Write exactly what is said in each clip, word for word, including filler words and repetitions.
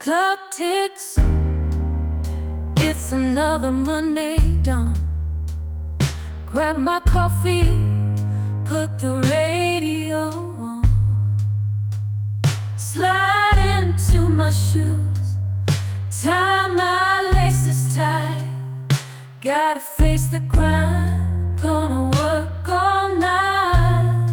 clock ticks, it's another Monday dawn. Grab my coffee, put the radio on, slide into my shoes, tie my laces tight. Gotta face the grind, gonna work all night.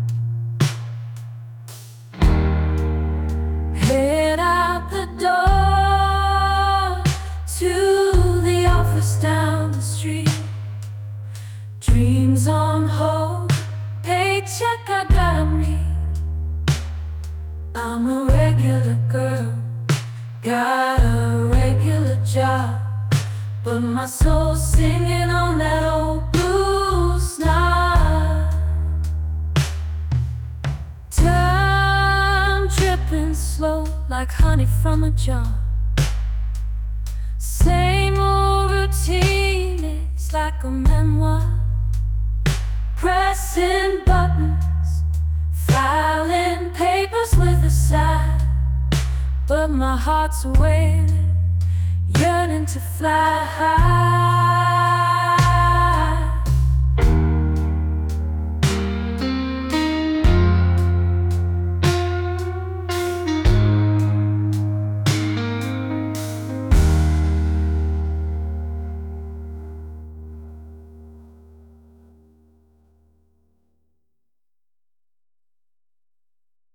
Head out the door to the office down the street. Dreams on hold, paycheck I gotta meet. I'm a regular girl, got a regular job, but my soul's singing on that old blues knob. Time dripping slow like honey from a jar. Same old routine, it's like a memoir. Pressing buttons, filing papers with a sigh, but my heart's waiting, yearning to fly high.